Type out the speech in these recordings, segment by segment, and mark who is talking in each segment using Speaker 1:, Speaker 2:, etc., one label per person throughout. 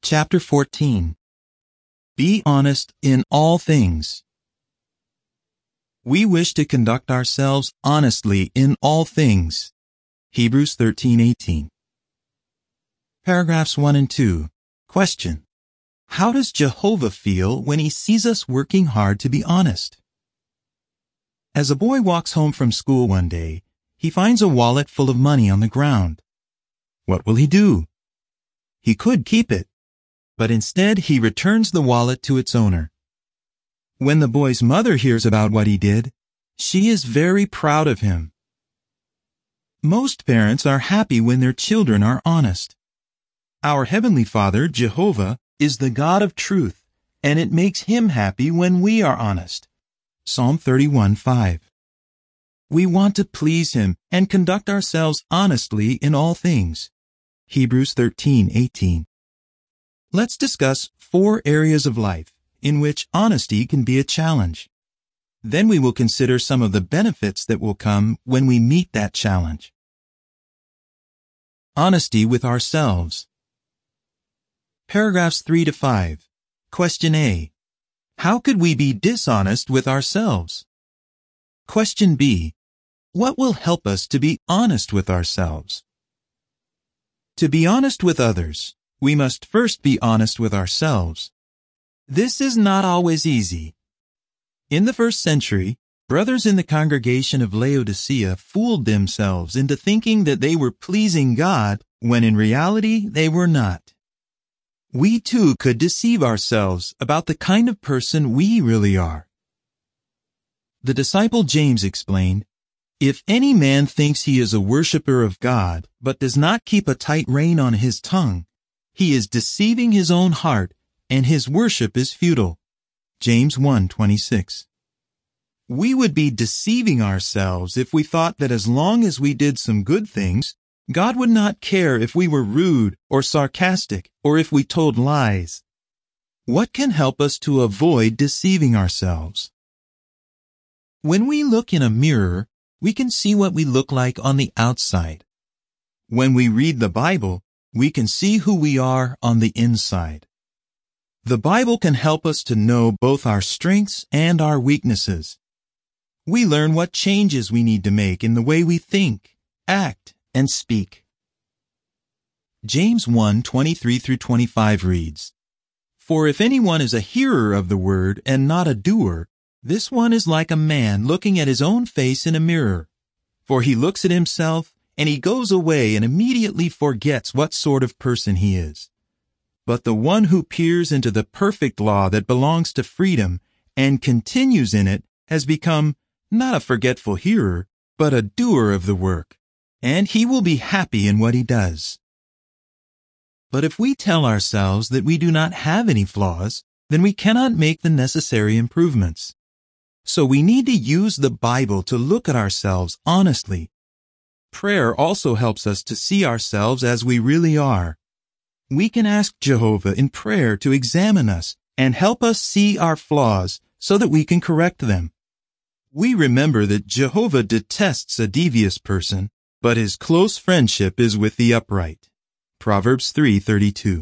Speaker 1: Chapter 14. Be honest in all things. We wish to conduct ourselves honestly in all things. Hebrews 13:18. Paragraphs 1 and 2. Question. How does Jehovah feel when he sees us working hard to be honest? As a boy walks home from school one day, he finds a wallet full of money on the ground. What will he do? He could keep it, but instead he returns the wallet to its owner. When the boy's mother hears about what he did, she is very proud of him. Most parents are happy when their children are honest. Our Heavenly Father, Jehovah, is the God of truth, and it makes him happy when we are honest. Psalm 31:5. We want to please him and conduct ourselves honestly in all things. Hebrews 13:18. Let's discuss 4 areas of life in which honesty can be a challenge. Then we will consider some of the benefits that will come when we meet that challenge. Honesty with ourselves. Paragraphs 3 to 5. Question A. How could we be dishonest with ourselves? Question B. What will help us to be honest with ourselves? To be honest with others, we must first be honest with ourselves. This is not always easy. In the first century, brothers in the congregation of Laodicea fooled themselves into thinking that they were pleasing God when in reality they were not. We too could deceive ourselves about the kind of person we really are. The disciple James explained, "If any man thinks he is a worshiper of God, but does not keep a tight rein on his tongue, he is deceiving his own heart, and his worship is futile." James 1:26. We would be deceiving ourselves if we thought that as long as we did some good things, God would not care if we were rude or sarcastic or if we told lies. What can help us to avoid deceiving ourselves? When we look in a mirror, we can see what we look like on the outside. When we read the Bible, we can see who we are on the inside. The Bible can help us to know both our strengths and our weaknesses. We learn what changes we need to make in the way we think, act, and speak. James 1:23-25 reads, "For if anyone is a hearer of the word and not a doer, this one is like a man looking at his own face in a mirror. For he looks at himself, and he goes away and immediately forgets what sort of person he is. But the one who peers into the perfect law that belongs to freedom and continues in it has become not a forgetful hearer, but a doer of the work, and he will be happy in what he does." But if we tell ourselves that we do not have any flaws, then we cannot make the necessary improvements. So we need to use the Bible to look at ourselves honestly. Prayer also helps us to see ourselves as we really are. We can ask Jehovah in prayer to examine us and help us see our flaws so that we can correct them. We remember that Jehovah detests a devious person, but his close friendship is with the upright. Proverbs 3:32.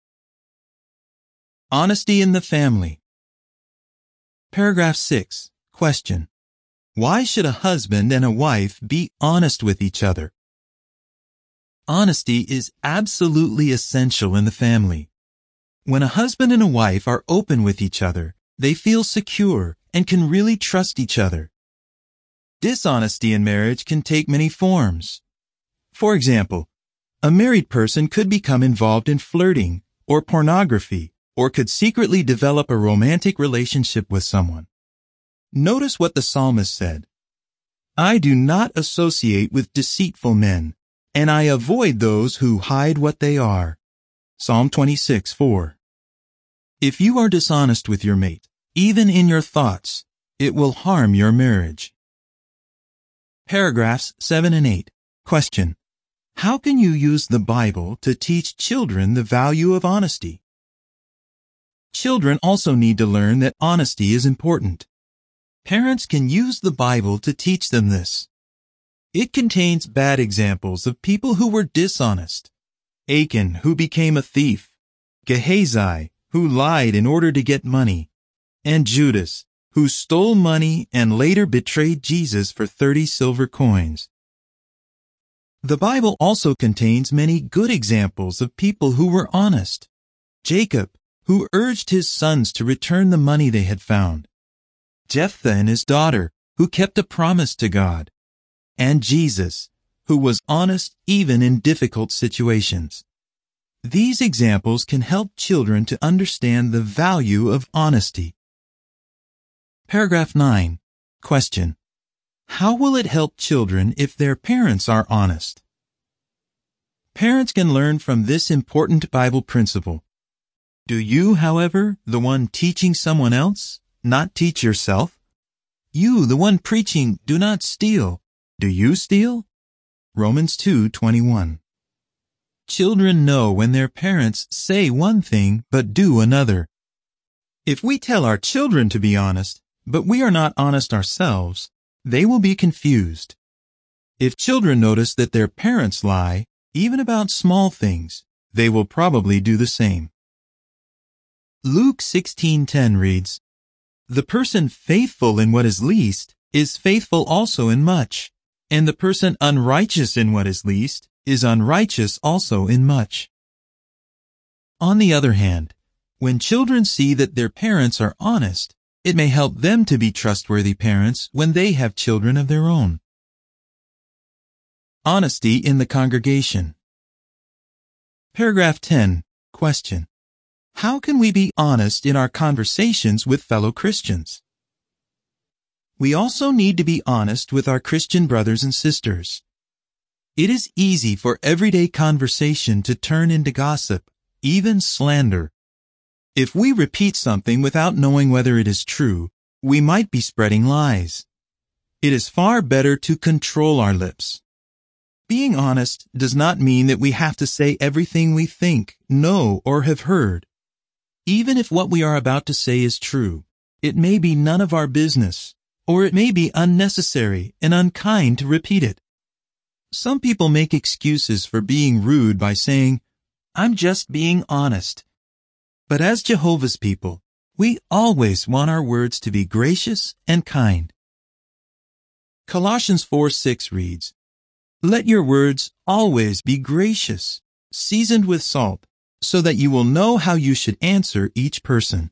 Speaker 1: Honesty in the family. Paragraph 6. Question. Why should a husband and a wife be honest with each other? Honesty is absolutely essential in the family. When a husband and a wife are open with each other, they feel secure and can really trust each other. Dishonesty in marriage can take many forms. For example, a married person could become involved in flirting or pornography, or could secretly develop a romantic relationship with someone. Notice what the psalmist said, "I do not associate with deceitful men, and I avoid those who hide what they are." Psalm 26:4. If you are dishonest with your mate, even in your thoughts, it will harm your marriage. Paragraphs 7 and 8. Question. How can you use the Bible to teach children the value of honesty? Children also need to learn that honesty is important. Parents can use the Bible to teach them this. It contains bad examples of people who were dishonest. Achan, who became a thief. Gehazi, who lied in order to get money, and Judas, who stole money and later betrayed Jesus for 30 silver coins. The Bible also contains many good examples of people who were honest. Jacob, who urged his sons to return the money they had found. Jephthah and his daughter, who kept a promise to God. And Jesus, who was honest even in difficult situations. These examples can help children to understand the value of honesty. Paragraph 9. Question. How will it help children if their parents are honest? Parents can learn from this important Bible principle. Do you, however, the one teaching someone else, not teach yourself? You, the one preaching, do not steal. Do you steal? Romans 2:21. Children know when their parents say one thing but do another. If we tell our children to be honest, but we are not honest ourselves, they will be confused. If children notice that their parents lie, even about small things, they will probably do the same. Luke 16:10 reads, "The person faithful in what is least is faithful also in much, and the person unrighteous in what is least is unrighteous also in much." On the other hand, when children see that their parents are honest, it may help them to be trustworthy parents when they have children of their own. Honesty in the congregation. Paragraph 10. Question. How can we be honest in our conversations with fellow Christians? We also need to be honest with our Christian brothers and sisters. It is easy for everyday conversation to turn into gossip, even slander. If we repeat something without knowing whether it is true, we might be spreading lies. It is far better to control our lips. Being honest does not mean that we have to say everything we think, know, or have heard. Even if what we are about to say is true, it may be none of our business, or it may be unnecessary and unkind to repeat it. Some people make excuses for being rude by saying, "I'm just being honest." But as Jehovah's people, we always want our words to be gracious and kind. Colossians 4:6 reads, "Let your words always be gracious, seasoned with salt, so that you will know how you should answer each person."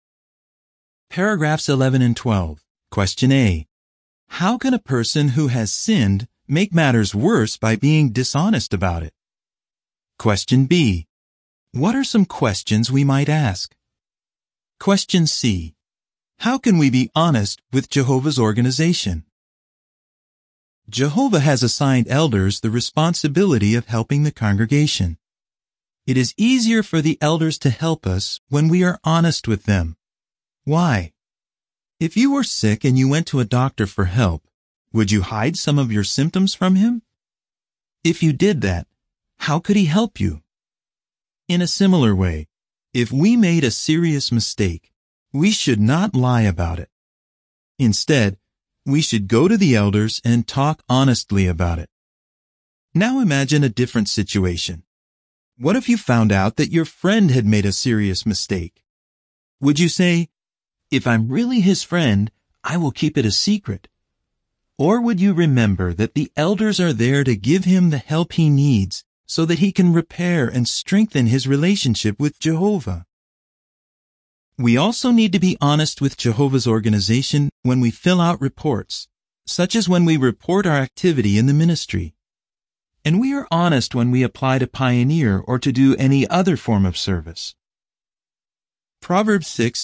Speaker 1: Paragraphs 11 and 12. Question A. How can a person who has sinned make matters worse by being dishonest about it? Question B. What are some questions we might ask? Question C. How can we be honest with Jehovah's organization? Jehovah has assigned elders the responsibility of helping the congregation. It is easier for the elders to help us when we are honest with them. Why? If you were sick and you went to a doctor for help, would you hide some of your symptoms from him? If you did that, how could he help you? In a similar way, if we made a serious mistake, we should not lie about it. Instead, we should go to the elders and talk honestly about it. Now imagine a different situation. What if you found out that your friend had made a serious mistake? Would you say, "If I'm really his friend, I will keep it a secret"? Or would you remember that the elders are there to give him the help he needs so that he can repair and strengthen his relationship with Jehovah? We also need to be honest with Jehovah's organization when we fill out reports, such as when we report our activity in the ministry. And we are honest when we apply to Pioneer or to do any other form of service. Proverbs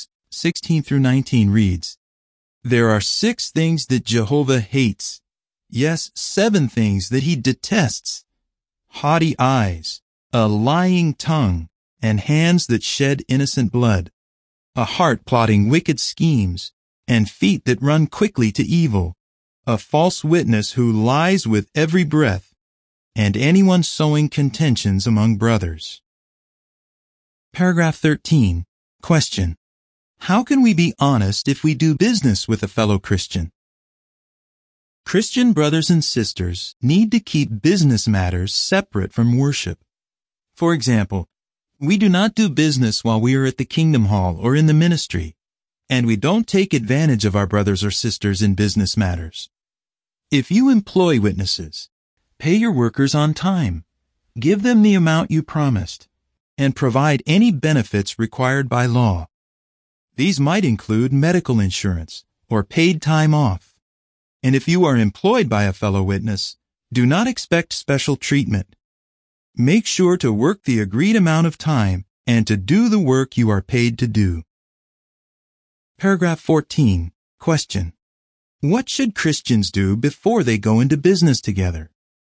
Speaker 1: 6:16-19 reads, "There are 6 things that Jehovah hates, yes, 7 things that he detests: haughty eyes, a lying tongue, and hands that shed innocent blood, a heart plotting wicked schemes, and feet that run quickly to evil, a false witness who lies with every breath, and anyone sowing contentions among brothers." Paragraph 13. Question. How can we be honest if we do business with a fellow Christian? Christian brothers and sisters need to keep business matters separate from worship. For example, We do not do business while we are at the Kingdom Hall or in the ministry, and we don't take advantage of our brothers or sisters in business matters. If you employ witnesses, pay your workers on time, give them the amount you promised, and provide any benefits required by law. These might include medical insurance or paid time off. And if you are employed by a fellow witness, do not expect special treatment. Make sure to work the agreed amount of time and to do the work you are paid to do. Paragraph 14. Question. What should Christians do before they go into business together?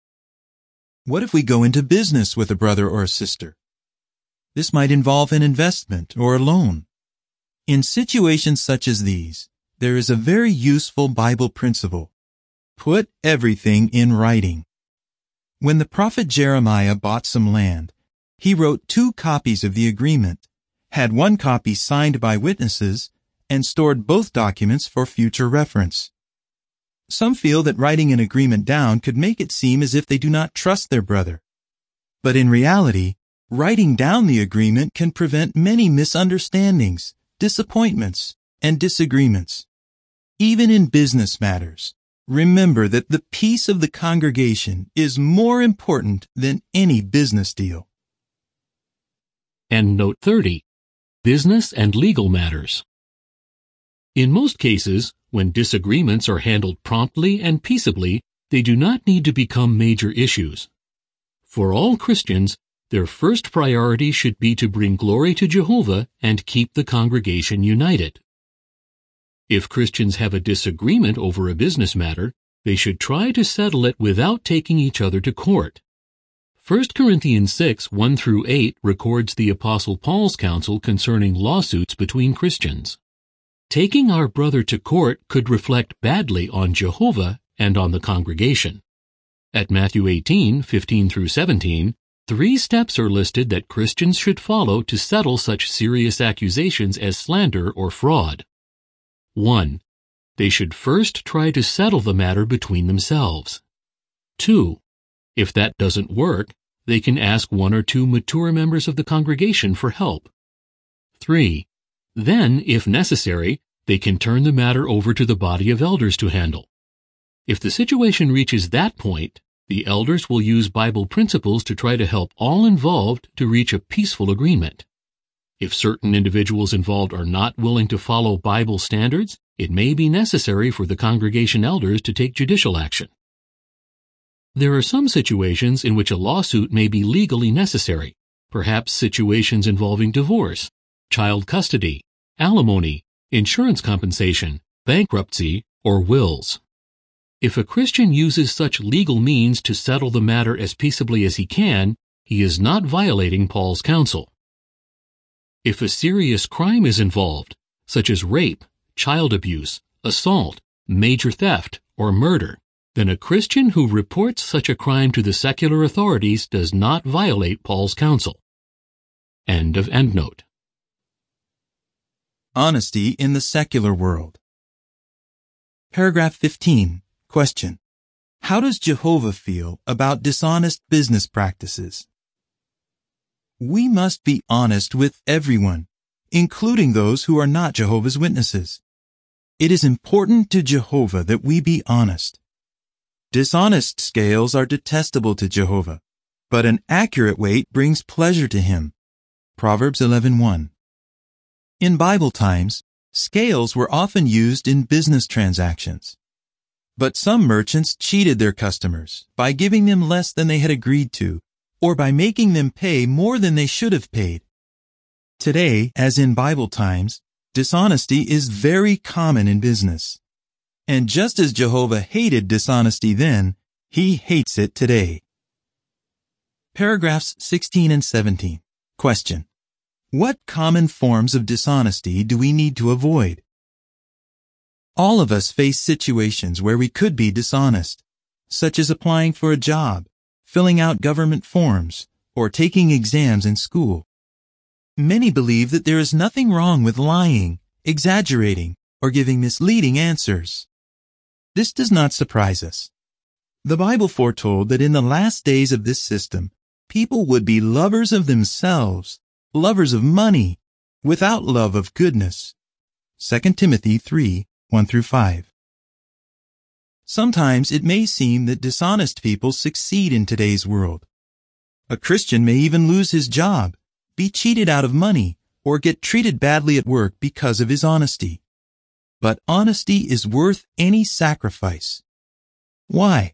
Speaker 1: What if we go into business with a brother or a sister? This might involve an investment or a loan. In situations such as these, there is a very useful Bible principle. Put everything in writing. When the prophet Jeremiah bought some land, he wrote 2 copies of the agreement, had 1 copy signed by witnesses, and stored both documents for future reference. Some feel that writing an agreement down could make it seem as if they do not trust their brother. But in reality, writing down the agreement can prevent many misunderstandings, disappointments, and disagreements. Even in business matters, remember that the peace of the congregation is more important than any business deal.
Speaker 2: Endnote 30. Business and legal matters. In most cases, when disagreements are handled promptly and peaceably, they do not need to become major issues. For all Christians, their first priority should be to bring glory to Jehovah and keep the congregation united. If Christians have a disagreement over a business matter, they should try to settle it without taking each other to court. 1 Corinthians 6, 1-8 records the Apostle Paul's counsel concerning lawsuits between Christians. Taking our brother to court could reflect badly on Jehovah and on the congregation. At Matthew 18, 15-17, 3 steps are listed that Christians should follow to settle such serious accusations as slander or fraud. 1. They should first try to settle the matter between themselves. 2. If that doesn't work, they can ask 1 or 2 mature members of the congregation for help. 3. Then, if necessary, they can turn the matter over to the body of elders to handle. If the situation reaches that point, the elders will use Bible principles to try to help all involved to reach a peaceful agreement. If certain individuals involved are not willing to follow Bible standards, it may be necessary for the congregation elders to take judicial action. There are some situations in which a lawsuit may be legally necessary, perhaps situations involving divorce, child custody, alimony, insurance compensation, bankruptcy, or wills. If a Christian uses such legal means to settle the matter as peaceably as he can, he is not violating Paul's counsel. If a serious crime is involved, such as rape, child abuse, assault, major theft, or murder, then a Christian who reports such a crime to the secular authorities does not violate Paul's counsel. End of endnote.
Speaker 1: Honesty in the secular world. Paragraph 15. Question. How does Jehovah feel about dishonest business practices? We must be honest with everyone, including those who are not Jehovah's Witnesses. It is important to Jehovah that we be honest. Dishonest scales are detestable to Jehovah, but an accurate weight brings pleasure to him. Proverbs 11:1. In Bible times, scales were often used in business transactions. But some merchants cheated their customers by giving them less than they had agreed to, or by making them pay more than they should have paid. Today, as in Bible times, dishonesty is very common in business. And just as Jehovah hated dishonesty then, he hates it today. Paragraphs 16 and 17. Question. What common forms of dishonesty do we need to avoid? All of us face situations where we could be dishonest, such as applying for a job, filling out government forms, or taking exams in school. Many believe that there is nothing wrong with lying, exaggerating, or giving misleading answers. This does not surprise us. The Bible foretold that in the last days of this system, people would be lovers of themselves lovers of money, without love of goodness. 2 Timothy 3:1-5. Sometimes it may seem that dishonest people succeed in today's world. A Christian may even lose his job, be cheated out of money, or get treated badly at work because of his honesty. But honesty is worth any sacrifice. Why?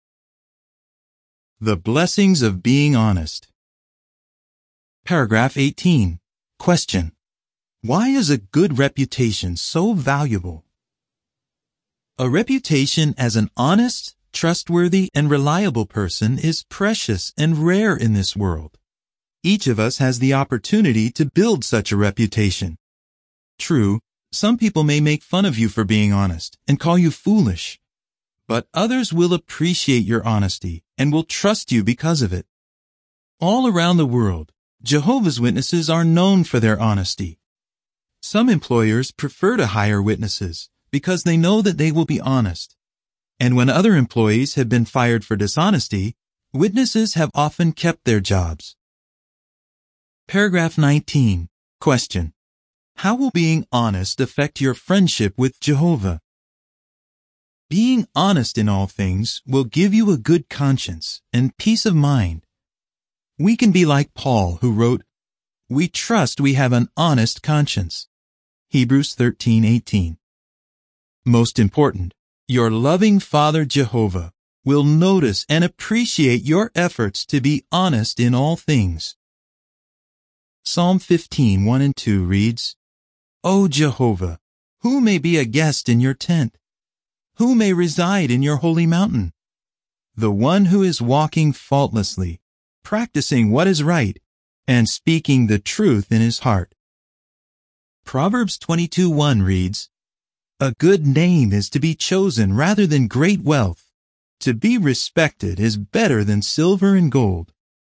Speaker 1: The blessings of being honest. Paragraph 18. Question. Why is a good reputation so valuable? A reputation as an honest, trustworthy, and reliable person is precious and rare in this world. Each of us has the opportunity to build such a reputation. True, some people may make fun of you for being honest and call you foolish, but others will appreciate your honesty and will trust you because of it. All around the world, Jehovah's Witnesses are known for their honesty. Some employers prefer to hire witnesses because they know that they will be honest. And when other employees have been fired for dishonesty, witnesses have often kept their jobs. Paragraph 19. Question. How will being honest affect your friendship with Jehovah? Being honest in all things will give you a good conscience and peace of mind. We can be like Paul, who wrote, "We trust we have an honest conscience." Hebrews 13:18. Most important, your loving Father Jehovah will notice and appreciate your efforts to be honest in all things. Psalm 15:1-2 reads, O Jehovah, who may be a guest in your tent? Who may reside in your holy mountain? The one who is walking faultlessly, practicing what is right, and speaking the truth in his heart. Proverbs 22:1 reads, A good name is to be chosen rather than great wealth. To be respected is better than silver and gold.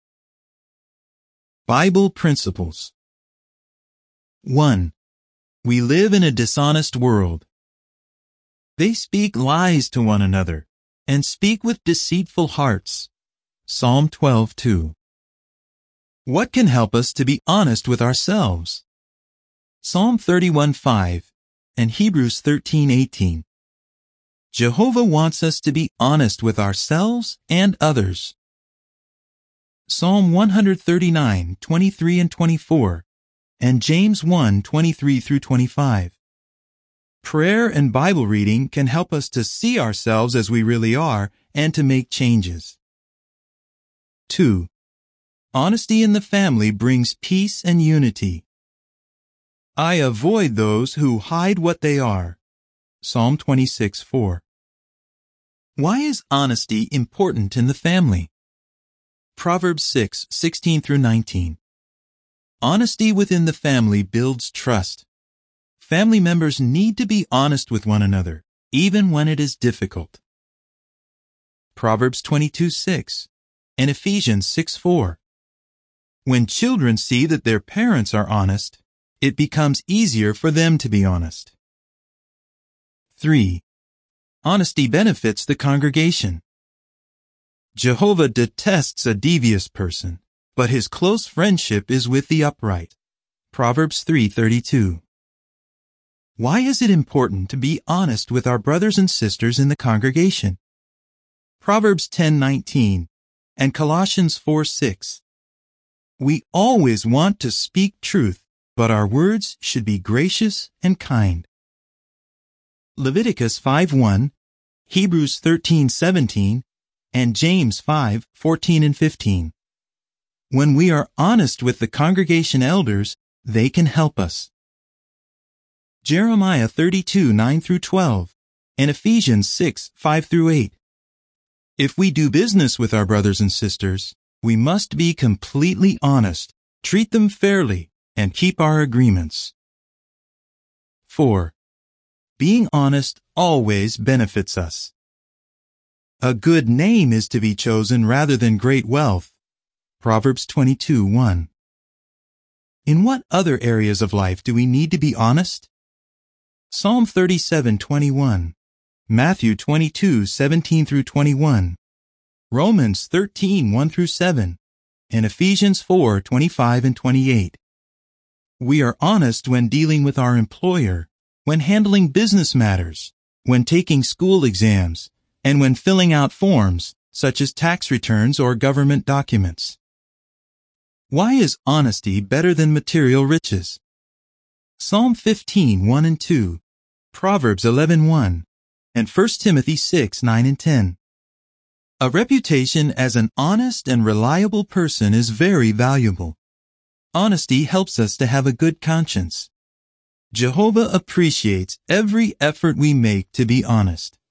Speaker 1: Bible Principles. 1. We live in a dishonest world. They speak lies to one another and speak with deceitful hearts. Psalm 12:2. What can help us to be honest with ourselves? Psalm 31:5 and Hebrews 13:18. Jehovah wants us to be honest with ourselves and others. Psalm 139:23-24 and James 1:23-25. Prayer and Bible reading can help us to see ourselves as we really are and to make changes. 2. Honesty in the family brings peace and unity. I avoid those who hide what they are. Psalm 26:4. Why is honesty important in the family? Proverbs 6:16-19. Honesty within the family builds trust. Family members need to be honest with one another, even when it is difficult. Proverbs 22:6 and Ephesians 6:4. When children see that their parents are honest, it becomes easier for them to be honest. 3. Honesty benefits the congregation. Jehovah detests a devious person, but his close friendship is with the upright. Proverbs 3:32. Why is it important to be honest with our brothers and sisters in the congregation? Proverbs 10:19 and Colossians 4:6. We always want to speak truth, but our words should be gracious and kind. Leviticus 5:1, Hebrews 13:17, and James 5:14-15. When we are honest with the congregation elders, they can help us. Jeremiah 32:9-12, and Ephesians 6:5-8. If we do business with our brothers and sisters, we must be completely honest, treat them fairly, and keep our agreements. 4. Being honest always benefits us. A good name is to be chosen rather than great wealth. Proverbs 22:1. In what other areas of life do we need to be honest? Psalm 37:21, Matthew 22:17-21, Romans 13:1-7, and Ephesians 4:25-28. We are honest when dealing with our employer, when handling business matters, when taking school exams, and when filling out forms, such as tax returns or government documents. Why is honesty better than material riches? Psalm 15, 1 and 2, Proverbs 11, 1, and 1 Timothy 6, 9 and 10. A reputation as an honest and reliable person is very valuable. Honesty helps us to have a good conscience. Jehovah appreciates every effort we make to be honest.